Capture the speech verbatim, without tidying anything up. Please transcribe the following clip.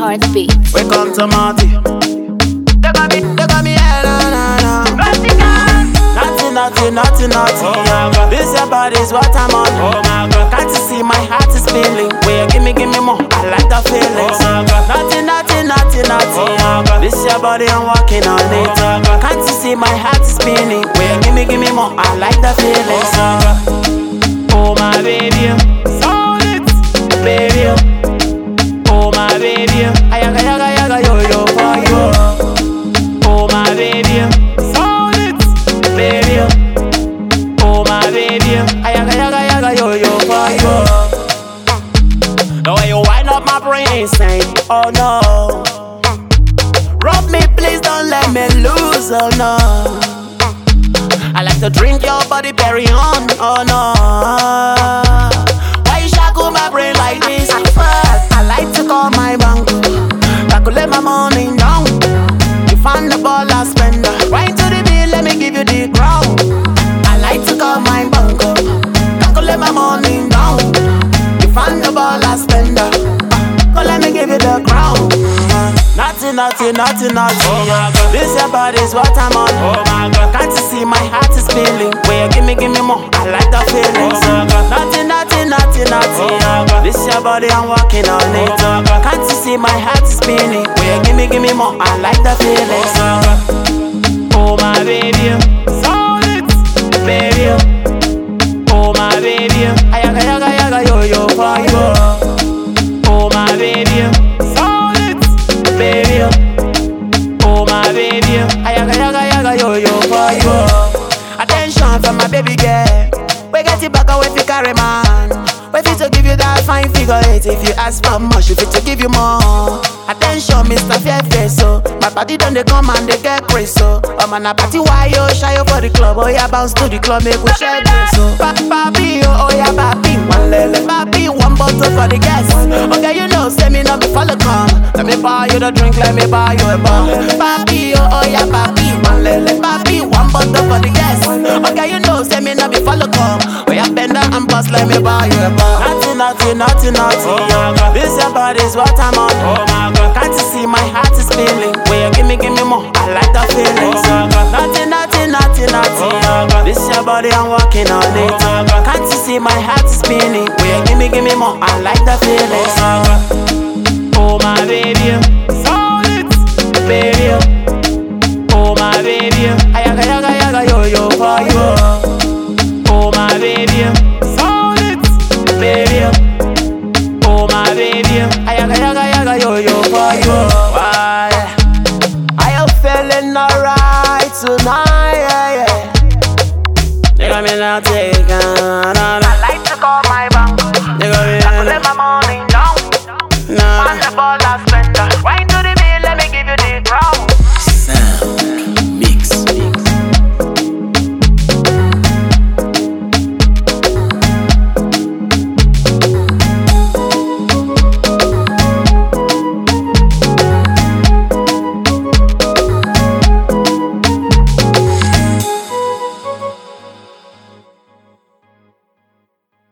North Beach. Welcome to Marty. They got me, they got me, yeah, na na na. Nothing, nothing, nothing, nothing. Oh my God. This your body's what I'm on. Oh my God. Can't you see my heart is feeling? Where give me, give me more. I like the feelings. Oh my God. Nothing, nothing, nothing, nothing. Oh my God. This your body, I'm walking on it. Oh my God. Can't you see my heart is spinning? Where give me, give me more. I like the feelings. Oh my God. Oh my baby, solid baby. Oh my baby, ayaga yaga yaga yo yo for you. Oh my baby, solid baby. Oh my baby, ayaga yaga yaga yo yo for you. The way you wind up my brain insane, oh no. Rub me please, don't let me lose, oh no. I like to drink your body berry on, oh no. Why you shackle my brain like this? I like to call my bank, calculate my money down. You find the ball I spend, right to the bill, let me give you the ground. I like to call my bank, calculate my money down. You find the ball I spend, go let me give you the ground. Nothing, nothing, nothing, nothing. Oh my God. This your body's what I'm on. Oh my God. Can't you see my heart is feeling? Where give me, give me more. I like the feelings. Oh my God. Nothing, nothing, nothing, nothing. Oh my God. This your body, I'm walking on it. Oh my God. Can't you see my heart is spinning? Where give me, give me more. I like the feelings. Oh my God. Oh my baby, solid baby. Oh my baby, ayaga yaga yaga yo yo for you. Oh my baby, solid baby. Oh my baby, ayaga yaga yaga yo yo for you. Attention from my baby girl. We get it back away if you carry man. We fit to give you that fine figure eight. If you ask for much, we fit to give you more. Attention, Mister Fairface, so my party done they come and they get crazy, so I'm on a party, why you shy up for the club? Oh yeah, bounce to the club, make we share this, so papi, oh, oh yeah, papi, one lele, papi, one bottle for the guests. Okay, you know, say me not be follow come. Let me buy you the drink, let me buy you a bar. Papi, oh, oh yeah, papi, one lele, papi, one bottle for the guests. Okay, you know, say me not be follow come. Oh yeah, bend down and bust, let me buy you a bar. Nothing, nothing, nothing, nothing. Oh my God. This your body's what I'm on. Oh my God. Can't you see my heart is feeling? Where you give me, give me more. I like the feelings. Oh my God. Nothing, nothing, nothing, nothing. Oh my God. This your body, I'm walking on it. Oh my God. Can't you see my heart is spinning? Where you give me, give me more. I like the feelings. Oh my God. Oh my baby, solid baby. Oh my baby, ayaga yaga yaga yo yo for you. Oh my baby, solid baby. Oh my baby, ayaga yaga yaga yo yo for you. Why? Are you feeling alright tonight? Yeah, yeah. They got me now taking. I like